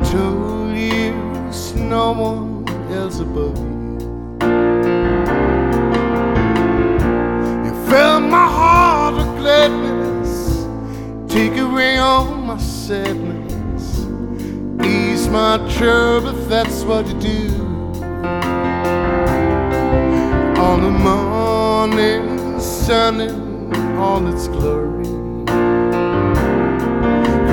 told you there's no one else above you. You fill my heart with gladness, take away all my sadness, ease my trouble if that's what you do. On the morning sun in all its glory,